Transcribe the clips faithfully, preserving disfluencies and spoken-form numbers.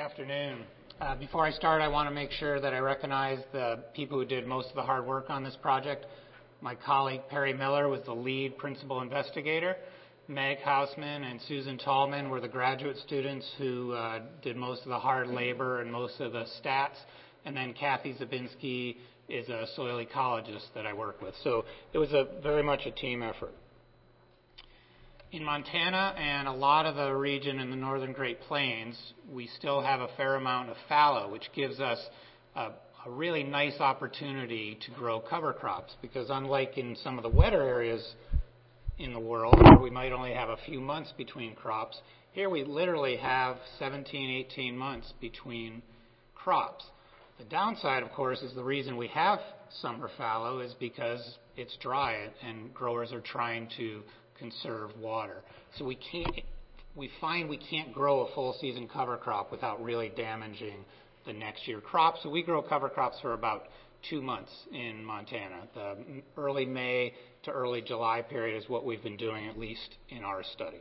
afternoon. Uh, before I start, I want to make sure that I recognize the people who did most of the hard work on this project. My colleague Perry Miller was the lead principal investigator. Meg Hausman and Susan Tallman were the graduate students who uh, did most of the hard labor and most of the stats. And then Kathy Zabinski is a soil ecologist that I work with. So it was a very much a team effort. In Montana and a lot of the region in the northern Great Plains, we still have a fair amount of fallow, which gives us a, a really nice opportunity to grow cover crops, because unlike in some of the wetter areas in the world where we might only have a few months between crops, here we literally have seventeen, eighteen months between crops. The downside, of course, is the reason we have summer fallow is because it's dry and growers are trying to conserve water. So we can't, we find we can't grow a full season cover crop without really damaging the next year crop. So we grow cover crops for about two months in Montana. The early May to early July period is what we've been doing, at least in our study.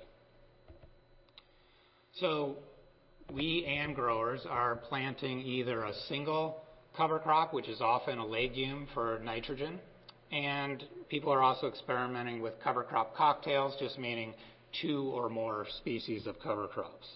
So we and growers are planting either a single cover crop, which is often a legume for nitrogen, and people are also experimenting with cover crop cocktails, just meaning two or more species of cover crops.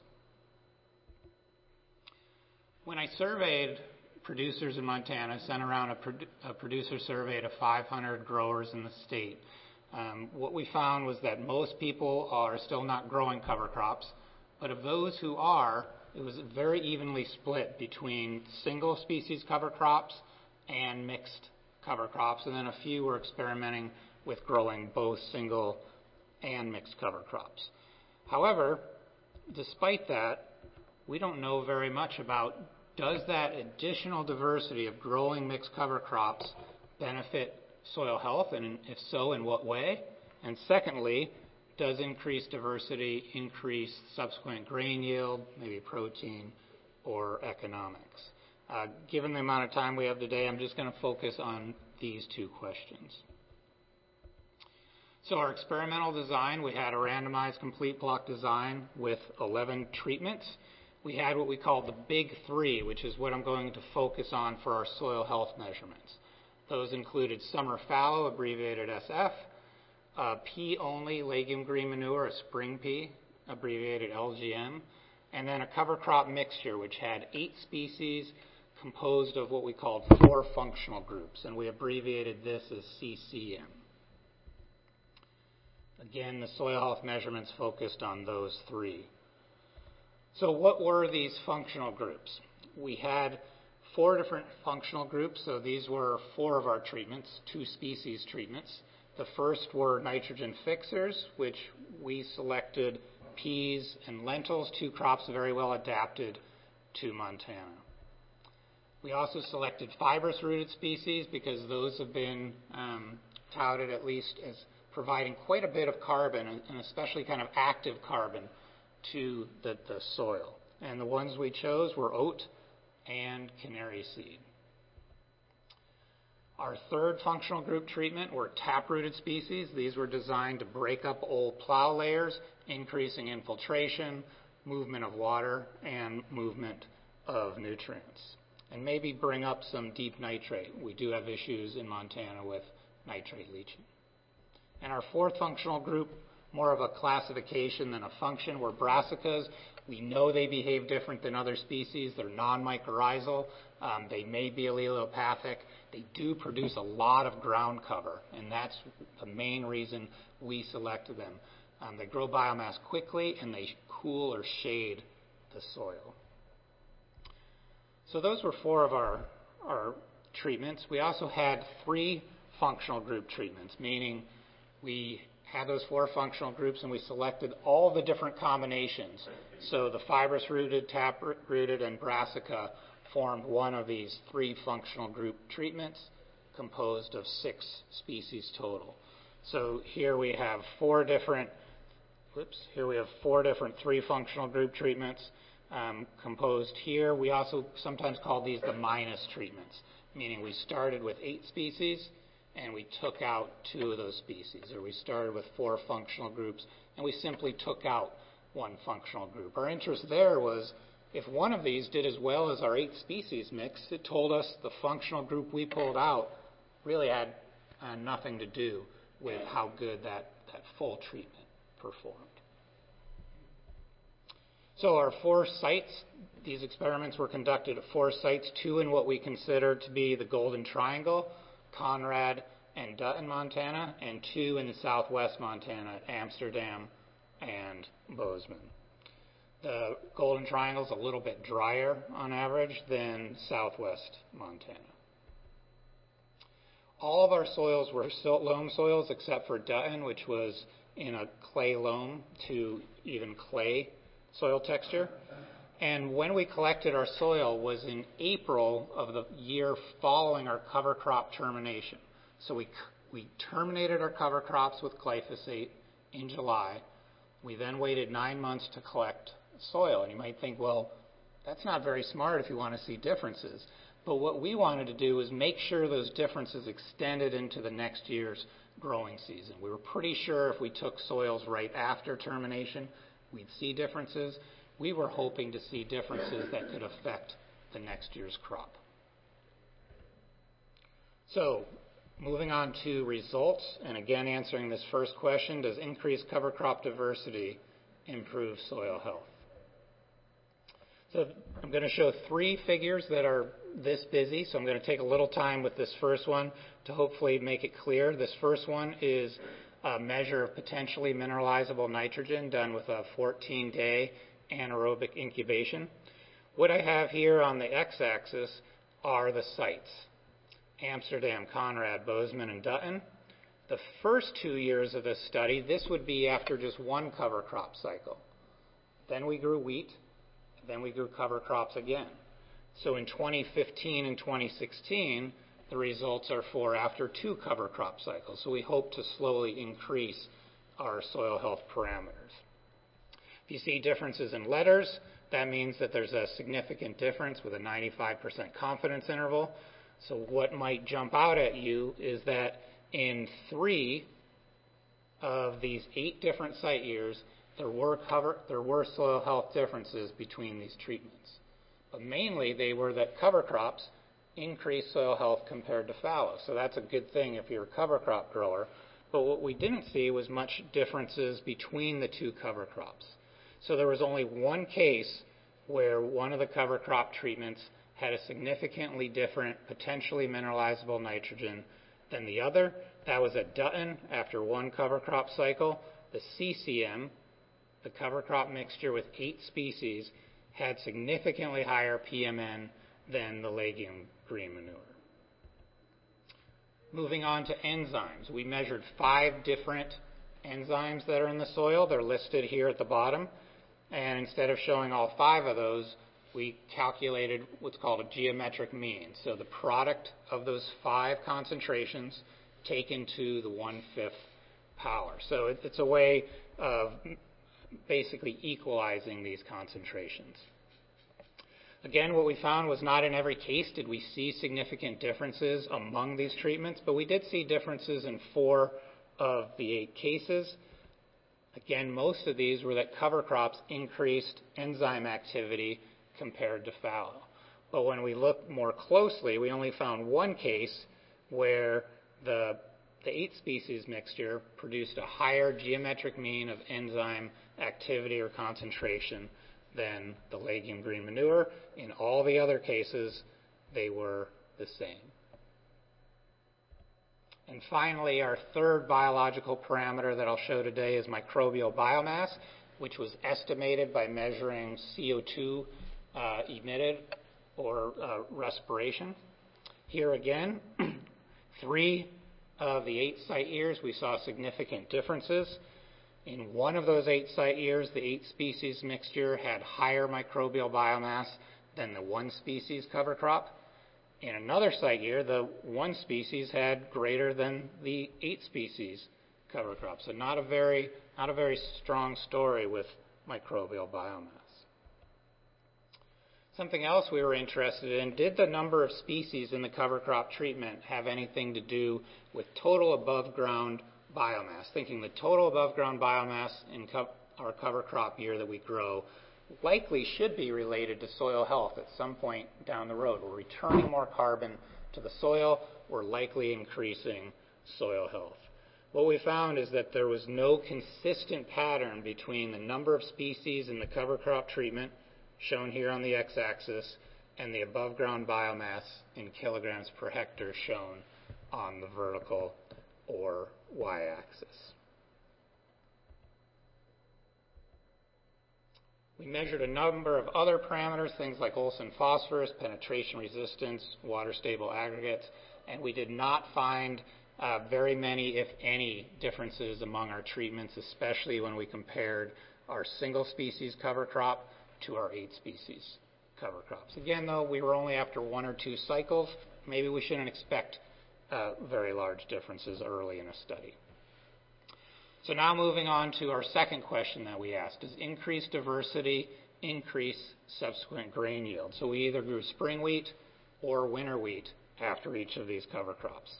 When I surveyed producers in Montana, sent around a, produ- a producer survey to five hundred growers in the state, um, what we found was that most people are still not growing cover crops, but of those who are, it was very evenly split between single species cover crops and mixed cover crops, and then a few were experimenting with growing both single and mixed cover crops. However, despite that, we don't know very much about, does that additional diversity of growing mixed cover crops benefit soil health, and if so, in what way? And secondly, does increased diversity increase subsequent grain yield, maybe protein, or economics? Uh, given the amount of time we have today, I'm just going to focus on these two questions. So our experimental design, we had a randomized complete block design with eleven treatments. We had what we call the big three, which is what I'm going to focus on for our soil health measurements. Those included summer fallow, abbreviated S F, uh, pea-only legume green manure, a spring pea, abbreviated L G M, and then a cover crop mixture, which had eight species composed of what we called four functional groups, and we abbreviated this as C C M. Again, the soil health measurements focused on those three. So what were these functional groups? We had four different functional groups, so these were four of our treatments, two species treatments. The first were nitrogen fixers, which we selected peas and lentils, two crops very well adapted to Montana. We also selected fibrous rooted species because those have been um, touted at least as providing quite a bit of carbon, and especially kind of active carbon, to the, the soil. And the ones we chose were oat and canary seed. Our third functional group treatment were tap-rooted species. These were designed to break up old plow layers, increasing infiltration, movement of water, and movement of nutrients, and maybe bring up some deep nitrate. We do have issues in Montana with nitrate leaching. And our fourth functional group, more of a classification than a function, were brassicas. We know they behave different than other species. They're non-mycorrhizal. Um, they may be allelopathic. They do produce a lot of ground cover, and that's the main reason we selected them. Um, they grow biomass quickly, and they cool or shade the soil. So those were four of our, our treatments. We also had three functional group treatments, meaning we had those four functional groups and we selected all the different combinations. So the fibrous rooted, tap rooted, and brassica formed one of these three functional group treatments composed of six species total. So here we have four different, whoops, here we have four different three functional group treatments um, composed here. We also sometimes call these the minus treatments, meaning we started with eight species and we took out two of those species, or we started with four functional groups and we simply took out one functional group. Our interest there was If one of these did as well as our eight species mix, it told us the functional group we pulled out really had uh, nothing to do with how good that, that full treatment performed. So our four sites, these experiments were conducted at four sites, two in what we consider to be the Golden Triangle, Conrad and Dutton, Montana, and two in the southwest Montana, Amsterdam and Bozeman. The Golden Triangle is a little bit drier on average than southwest Montana. All of our soils were silt loam soils except for Dutton, which was in a clay loam to even clay soil texture. And when we collected our soil was in April of the year following our cover crop termination. So we, we terminated our cover crops with glyphosate in July. We then waited nine months to collect soil. And you might think, well, that's not very smart if you want to see differences. But what we wanted to do was make sure those differences extended into the next year's growing season. We were pretty sure if we took soils right after termination, we'd see differences. We were hoping to see differences that could affect the next year's crop. So, moving on to results, and again answering this first question, does increased cover crop diversity improve soil health? So I'm going to show three figures that are this busy, so I'm going to take a little time with this first one to hopefully make it clear. This first one is a measure of potentially mineralizable nitrogen done with a fourteen-day anaerobic incubation. What I have here on the x-axis are the sites: Amsterdam, Conrad, Bozeman, and Dutton. The first two years of this study, this would be after just one cover crop cycle. Then we grew wheat, then we grew cover crops again. So in twenty fifteen and twenty sixteen, the results are for after two cover crop cycles. So we hope to slowly increase our soil health parameters. If you see differences in letters, that means that there's a significant difference with a ninety-five percent confidence interval. So what might jump out at you is that in three of these eight different site years, there were cover, there were soil health differences between these treatments. But mainly they were that cover crops increased soil health compared to fallow. So that's a good thing if you're a cover crop grower. But what we didn't see was much differences between the two cover crops. So there was only one case where one of the cover crop treatments had a significantly different, potentially mineralizable nitrogen than the other. That was at Dutton after one cover crop cycle. The C C M, the cover crop mixture with eight species, had significantly higher P M N than the legume green manure. Moving on to enzymes. We measured five different enzymes that are in the soil. They're listed here at the bottom. And instead of showing all five of those, we calculated what's called a geometric mean. So the product of those five concentrations taken to the one-fifth power. So it, it's a way of basically equalizing these concentrations. Again, what we found was not in every case did we see significant differences among these treatments, but we did see differences in four of the eight cases. Again, most of these were that cover crops increased enzyme activity compared to fallow. But when we looked more closely, we only found one case where the, the eight species mixture produced a higher geometric mean of enzyme activity or concentration than the legume green manure. In all the other cases, they were the same. And finally, our third biological parameter that I'll show today is microbial biomass, which was estimated by measuring C O two uh, emitted or uh, respiration. Here again, three of the eight site years, we saw significant differences. In one of those eight site years, the eight species mixture had higher microbial biomass than the one species cover crop. In another site year, the one species had greater than the eight species cover crop. So not a very, not a very strong story with microbial biomass. Something else we were interested in, did the number of species in the cover crop treatment have anything to do with total above ground biomass? Thinking the total above ground biomass in co- our cover crop year that we grow likely should be related to soil health at some point down the road. We're returning more carbon to the soil. We're likely increasing soil health. What we found is that there was no consistent pattern between the number of species in the cover crop treatment, shown here on the x-axis, and the above ground biomass in kilograms per hectare, shown on the vertical or y-axis. We measured a number of other parameters, things like Olsen phosphorus, penetration resistance, water stable aggregates, and we did not find uh, very many, if any, differences among our treatments, especially when we compared our single species cover crop to our eight species cover crops. Again, though, we were only after one or two cycles. Maybe we shouldn't expect uh, very large differences early in a study. So now moving on to our second question that we asked, does increased diversity increase subsequent grain yield? So we either grew spring wheat or winter wheat after each of these cover crops.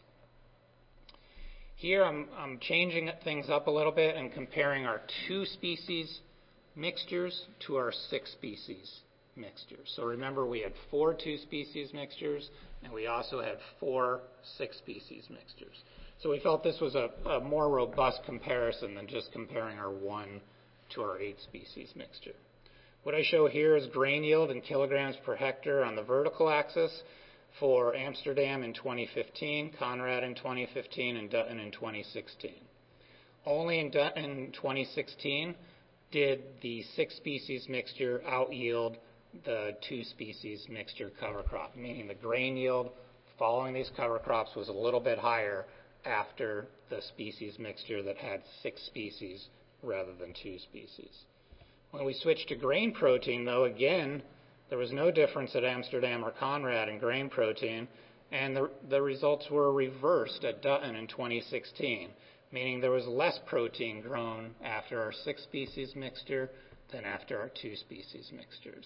Here I'm, I'm changing things up a little bit and comparing our two species mixtures to our six species mixtures. So remember, we had four two species mixtures and we also had four six species mixtures. So we felt this was a, a more robust comparison than just comparing our one to our eight species mixture. What I show here is grain yield in kilograms per hectare on the vertical axis for Amsterdam in twenty fifteen, Conrad in twenty fifteen, and Dutton in twenty sixteen. Only in Dutton in twenty sixteen did the six species mixture out yield the two species mixture cover crop, meaning the grain yield following these cover crops was a little bit higher after the species mixture that had six species rather than two species. When we switched to grain protein, though, again, there was no difference at Amsterdam or Conrad in grain protein, and the, the results were reversed at Dutton in twenty sixteen, meaning there was less protein grown after our six species mixture than after our two species mixtures.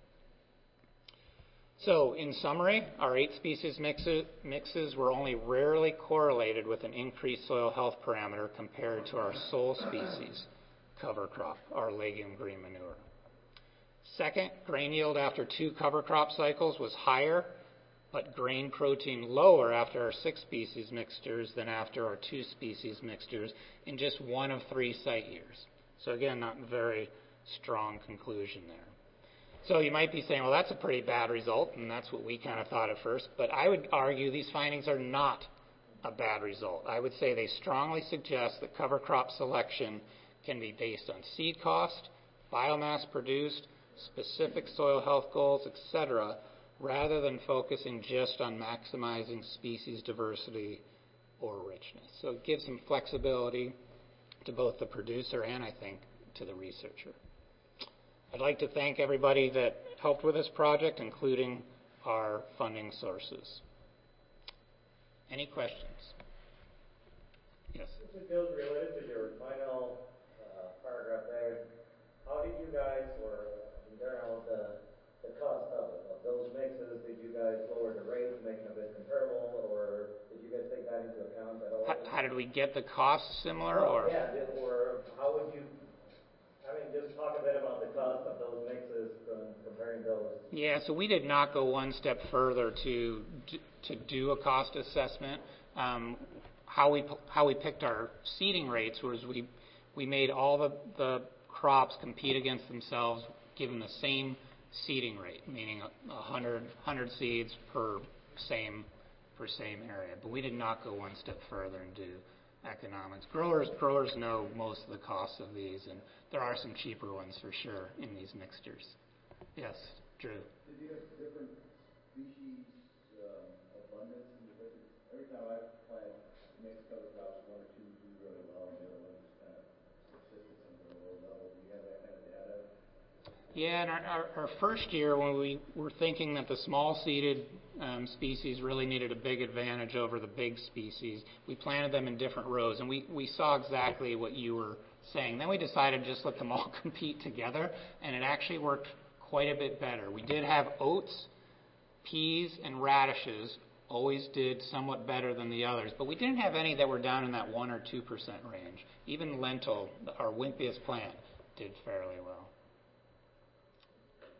So, in summary, our eight species mixes, mixes were only rarely correlated with an increased soil health parameter compared to our sole species cover crop, our legume green manure. Second, grain yield after two cover crop cycles was higher, but grain protein lower after our six species mixtures than after our two species mixtures in just one of three site years. So again, not a very strong conclusion there. So you might be saying, well, that's a pretty bad result, and that's what we kind of thought at first. But I would argue these findings are not a bad result. I would say they strongly suggest that cover crop selection can be based on seed cost, biomass produced, specific soil health goals, et cetera, rather than focusing just on maximizing species diversity or richness. So it gives some flexibility to both the producer and, I think, to the researcher. I'd like to thank everybody that helped with this project, including our funding sources. Any questions? Yes? This is related to your final uh, paragraph there. How did you guys, or in general, the, the cost of it, of those mixes, did you guys lower the rates, making it a bit comparable, or did you guys take that into account at all? How, how did we get the costs similar? Oh, or yeah, did, or how would you, I mean, just talk a bit about the cost of those mixes and comparing those. Yeah, so we did not go one step further to to do a cost assessment. Um, how we how we picked our seeding rates was we we made all the, the crops compete against themselves given the same seeding rate, meaning one hundred, one hundred seeds per same per same area. But we did not go one step further and do economics. Growers growers know most of the costs of these, and there are some cheaper ones for sure in these mixtures. Yes, Drew. Did you have different species um, abundance in the different? Every time I plant mixed cover crops, one or two do really well, and the other one just kind of subsist at some sort of low level. Do you have that kind of data? Yeah, in our, our, our first year, when we were thinking that the small-seeded um, species really needed a big advantage over the big species, we planted them in different rows, and we, we saw exactly what you were saying. Then we decided to just let them all compete together, and it actually worked quite a bit better. We did have oats, peas, and radishes always did somewhat better than the others, but we didn't have any that were down in that one or two percent range. Even lentil, our wimpiest plant, did fairly well.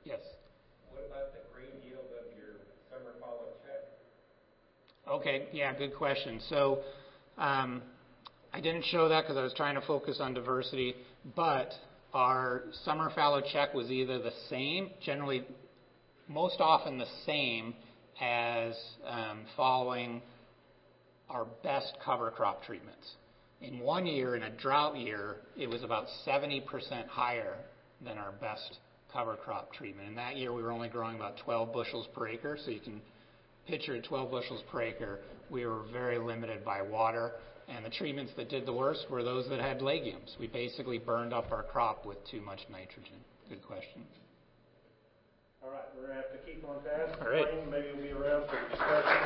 Yes. What about the grain yield of your summer fallow check? Okay, yeah, good question. So um, I didn't show that because I was trying to focus on diversity, but our summer fallow check was either the same, generally most often the same as um, following our best cover crop treatments. In one year, in a drought year, it was about seventy percent higher than our best cover crop treatment. In that year, we were only growing about twelve bushels per acre, so you can picture at twelve bushels per acre, we were very limited by water, and the treatments that did the worst were those that had legumes. We basically burned up our crop with too much nitrogen. Good question. All right, we're going to have to keep on fast. All right. Maybe we'll be around for discussion.